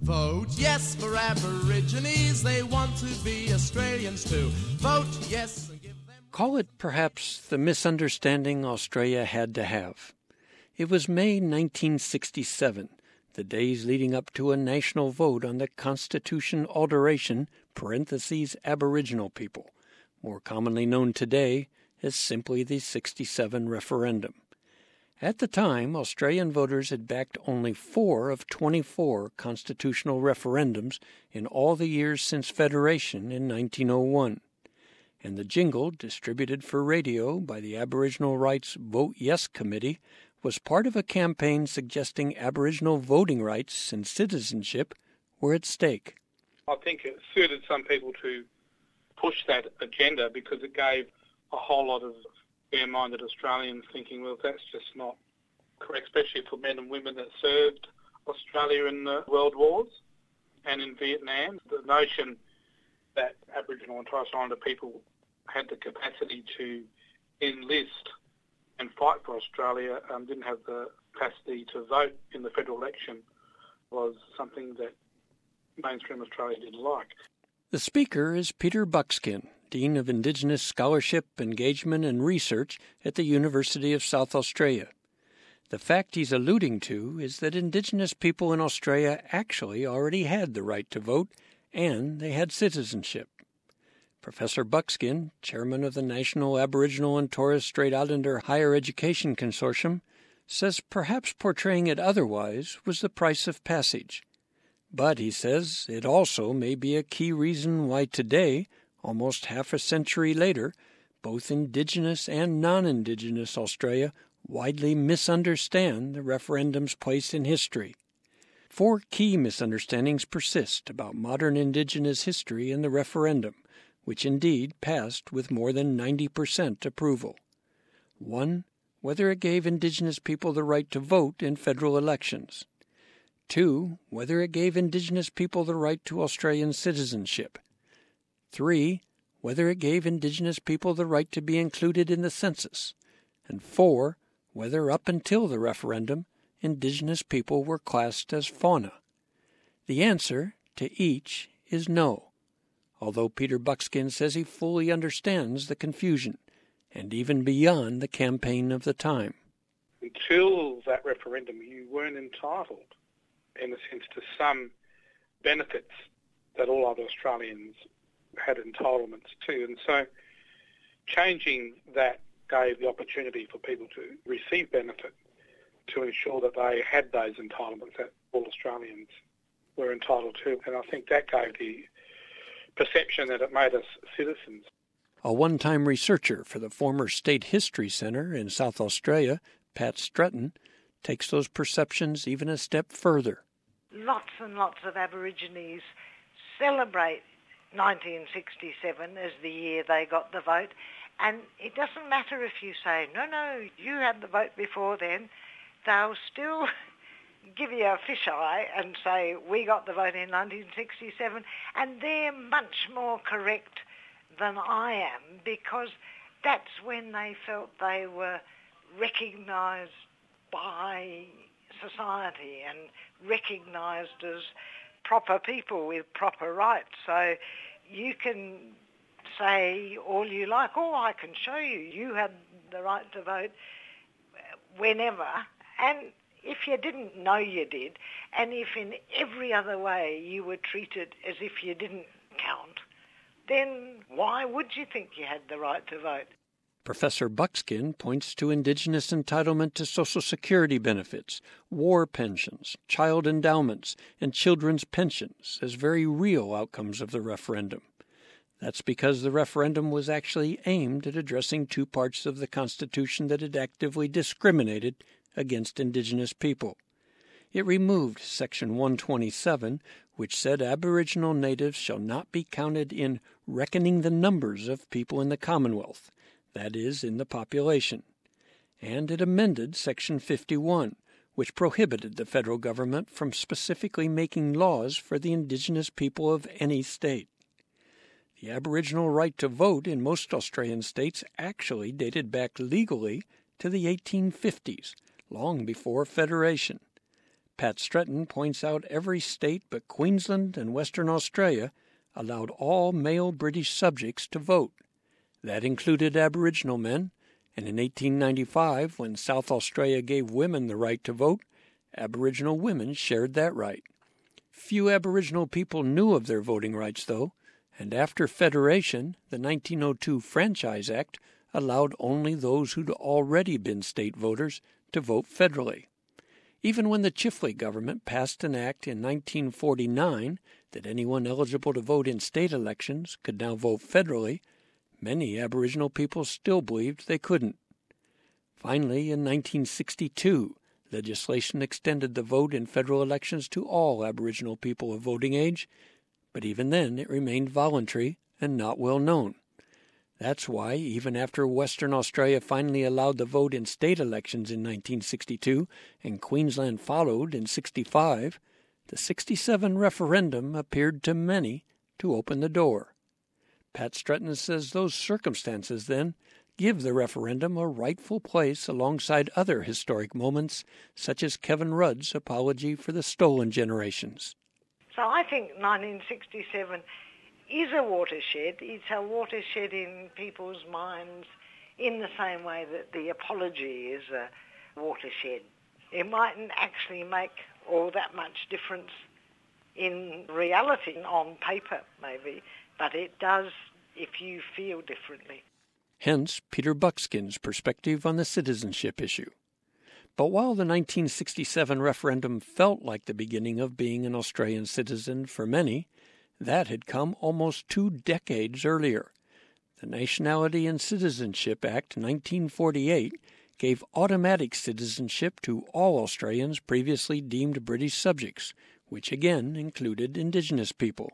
Vote yes for Aborigines, they want to be Australians too. Vote yes and give them... Call it perhaps the misunderstanding Australia had to have. It was May 1967, the days leading up to a national vote on the Constitution alteration, Aboriginal people, more commonly known today as simply the '67 referendum. At the time, Australian voters had backed only 4 of 24 constitutional referendums in all the years since Federation in 1901, and the jingle distributed for radio by the Aboriginal Rights Vote Yes Committee was part of a campaign suggesting Aboriginal voting rights and citizenship were at stake. I think it suited some people to push that agenda because it gave a whole lot of fair-minded Australians thinking, well, that's just not correct, especially for men and women that served Australia in the World Wars and in Vietnam. The notion that Aboriginal and Torres Islander people had the capacity to enlist and fight for Australia, didn't have the capacity to vote in the federal election, was something that mainstream Australia didn't like. The speaker is Peter Buckskin, Dean of Indigenous Scholarship, Engagement and Research at the University of South Australia. The fact he's alluding to is that Indigenous people in Australia actually already had the right to vote, and they had citizenship. Professor Buckskin, chairman of the National Aboriginal and Torres Strait Islander Higher Education Consortium, says perhaps portraying it otherwise was the price of passage. But, he says, it also may be a key reason why today, almost half a century later, both Indigenous and non-Indigenous Australia widely misunderstand the referendum's place in history. 4 key misunderstandings persist about modern Indigenous history and the referendum, which indeed passed with more than 90% approval. 1. Whether it gave Indigenous people the right to vote in federal elections. 2. Whether it gave Indigenous people the right to Australian citizenship. 3. Whether it gave Indigenous people the right to be included in the census. And 4. Whether up until the referendum, Indigenous people were classed as fauna. The answer to each is no, although Peter Buckskin says he fully understands the confusion, and even beyond the campaign of the time. Until that referendum, you weren't entitled, in a sense, to some benefits that all other Australians had entitlements to. And so changing that gave the opportunity for people to receive benefit to ensure that they had those entitlements that all Australians were entitled to. And I think that gave the perception that it made us citizens. A one-time researcher for the former State History Centre in South Australia, Pat Stretton, takes those perceptions even a step further. Lots and lots of Aborigines celebrate 1967 as the year they got the vote, and it doesn't matter if you say, no, you had the vote before then, they'll still give you a fisheye and say, we got the vote in 1967, and they're much more correct than I am, because that's when they felt they were recognised by society and recognised as proper people with proper rights. So you can say all you like, I can show you had the right to vote whenever, and if you didn't know you did, and if in every other way you were treated as if you didn't count, then why would you think you had the right to vote? Professor Buckskin points to Indigenous entitlement to Social Security benefits, war pensions, child endowments, and children's pensions as very real outcomes of the referendum. That's because the referendum was actually aimed at addressing 2 parts of the Constitution that had actively discriminated against Indigenous people. It removed Section 127, which said Aboriginal natives shall not be counted in reckoning the numbers of people in the Commonwealth, that is, in the population. And it amended Section 51, which prohibited the federal government from specifically making laws for the Indigenous people of any state. The Aboriginal right to vote in most Australian states actually dated back legally to the 1850s, long before Federation. Pat Stretton points out every state but Queensland and Western Australia allowed all male British subjects to vote. That included Aboriginal men, and in 1895, when South Australia gave women the right to vote, Aboriginal women shared that right. Few Aboriginal people knew of their voting rights, though, and after Federation, the 1902 Franchise Act allowed only those who'd already been state voters to vote federally. Even when the Chifley government passed an act in 1949 that anyone eligible to vote in state elections could now vote federally, many Aboriginal people still believed they couldn't. Finally, in 1962, legislation extended the vote in federal elections to all Aboriginal people of voting age, but even then it remained voluntary and not well known. That's why, even after Western Australia finally allowed the vote in state elections in 1962 and Queensland followed in 65, the 67 referendum appeared to many to open the door. Pat Stretton says those circumstances, then, give the referendum a rightful place alongside other historic moments, such as Kevin Rudd's apology for the stolen generations. So I think 1967 is a watershed. It's a watershed in people's minds in the same way that the apology is a watershed. It mightn't actually make all that much difference in reality, on paper maybe, but it does if you feel differently. Hence Peter Buckskin's perspective on the citizenship issue. But while the 1967 referendum felt like the beginning of being an Australian citizen for many, that had come almost 2 decades earlier. The Nationality and Citizenship Act 1948 gave automatic citizenship to all Australians previously deemed British subjects, which again included Indigenous people.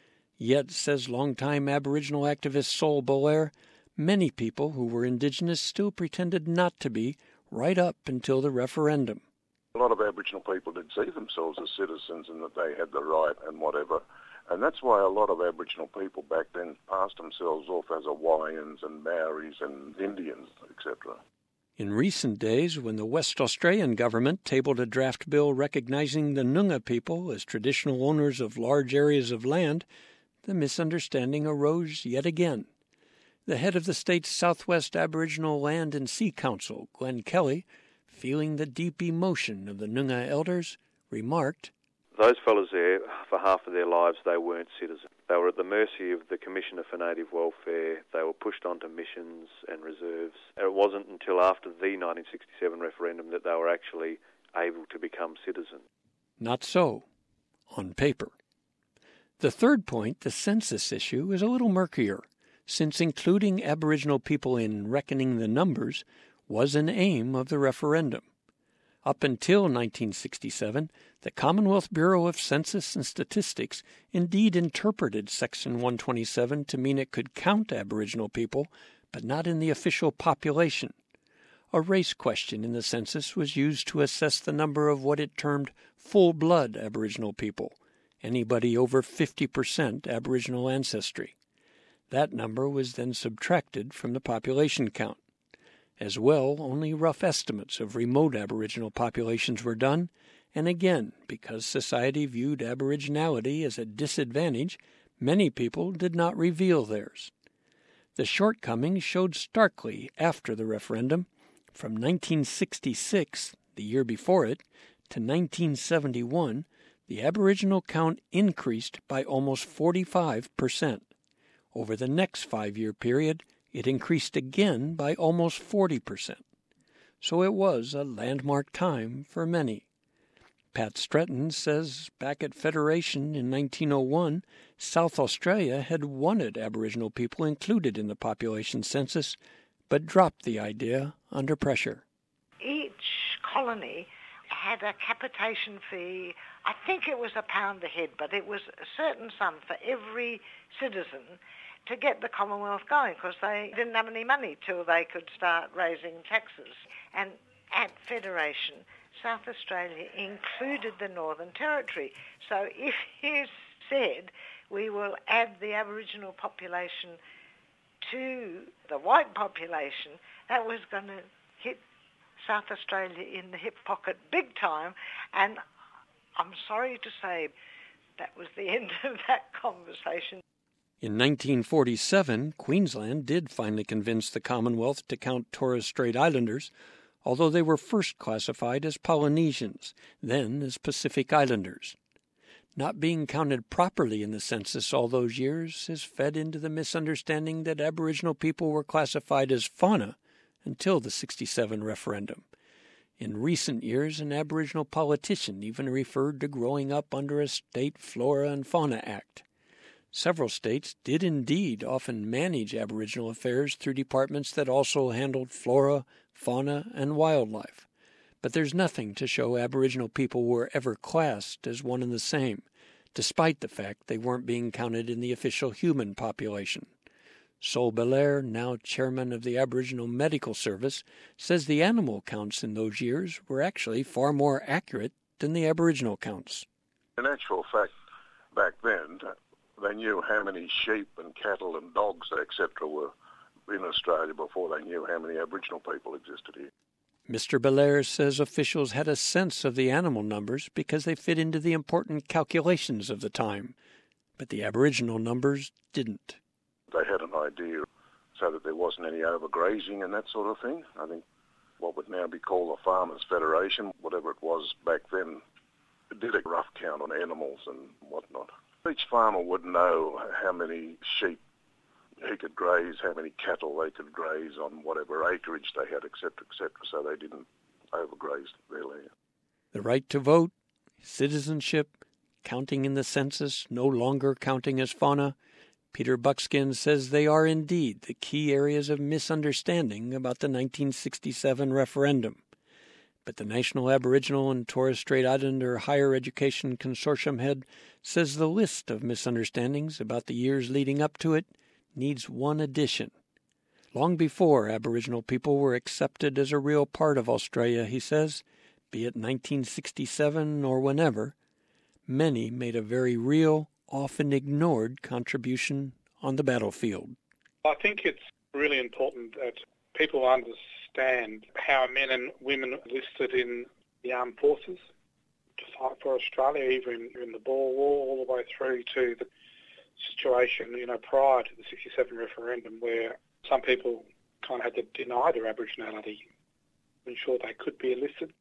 Yet, says longtime Aboriginal activist Sol Bolair, many people who were Indigenous still pretended not to be right up until the referendum. A lot of Aboriginal people did see themselves as citizens and that they had the right and whatever. And that's why a lot of Aboriginal people back then passed themselves off as Hawaiians and Maoris and Indians, etc. In recent days, when the West Australian government tabled a draft bill recognizing the Noongar people as traditional owners of large areas of land, the misunderstanding arose yet again. The head of the state's Southwest Aboriginal Land and Sea Council, Glenn Kelly, feeling the deep emotion of the Noongar elders, remarked, "Those fellas there, for half of their lives, they weren't citizens. They were at the mercy of the Commissioner for Native Welfare. They were pushed onto missions and reserves. And it wasn't until after the 1967 referendum that they were actually able to become citizens." Not so, on paper. The third point, the census issue, is a little murkier, since including Aboriginal people in reckoning the numbers was an aim of the referendum. Up until 1967, the Commonwealth Bureau of Census and Statistics indeed interpreted Section 127 to mean it could count Aboriginal people, but not in the official population. A race question in the census was used to assess the number of what it termed full-blood Aboriginal people, anybody over 50% Aboriginal ancestry. That number was then subtracted from the population count. As well, only rough estimates of remote Aboriginal populations were done, and again, because society viewed Aboriginality as a disadvantage, many people did not reveal theirs. The shortcomings showed starkly after the referendum. From 1966, the year before it, to 1971, the Aboriginal count increased by almost 45%. Over the next 5-year period, it increased again by almost 40%. So it was a landmark time for many. Pat Stretton says back at Federation in 1901, South Australia had wanted Aboriginal people included in the population census, but dropped the idea under pressure. Each colony had a capitation fee. I think it was £1 a head, but it was a certain sum for every citizen to get the Commonwealth going, because they didn't have any money till they could start raising taxes. And at Federation, South Australia included the Northern Territory. So if you said we will add the Aboriginal population to the white population, that was going to hit South Australia in the hip pocket big time. And I'm sorry to say that was the end of that conversation. In 1947, Queensland did finally convince the Commonwealth to count Torres Strait Islanders, although they were first classified as Polynesians, then as Pacific Islanders. Not being counted properly in the census all those years has fed into the misunderstanding that Aboriginal people were classified as fauna until the '67 referendum. In recent years, an Aboriginal politician even referred to growing up under a state Flora and Fauna Act. Several states did indeed often manage Aboriginal affairs through departments that also handled flora, fauna, and wildlife. But there's nothing to show Aboriginal people were ever classed as one and the same, despite the fact they weren't being counted in the official human population. Sol Belair, now chairman of the Aboriginal Medical Service, says the animal counts in those years were actually far more accurate than the Aboriginal counts. In actual fact, back then, they knew how many sheep and cattle and dogs, etc., were in Australia before they knew how many Aboriginal people existed here. Mr. Belair says officials had a sense of the animal numbers because they fit into the important calculations of the time, but the Aboriginal numbers didn't. They had an idea so that there wasn't any overgrazing and that sort of thing. I think what would now be called the Farmers Federation, whatever it was back then, did a rough count on animals and whatnot. Each farmer would know how many sheep he could graze, how many cattle they could graze on whatever acreage they had, etc., so they didn't overgraze their land. The right to vote, citizenship, counting in the census, no longer counting as fauna, Peter Buckskin says they are indeed the key areas of misunderstanding about the 1967 referendum. But the National Aboriginal and Torres Strait Islander Higher Education Consortium head says the list of misunderstandings about the years leading up to it needs one addition. Long before Aboriginal people were accepted as a real part of Australia, he says, be it 1967 or whenever, many made a very real, often ignored contribution on the battlefield. I think it's really important that people understand how men and women enlisted in the armed forces to fight for Australia, even in the Boer War, all the way through to the situation, prior to the '67 referendum, where some people kind of had to deny their Aboriginality to ensure they could be enlisted.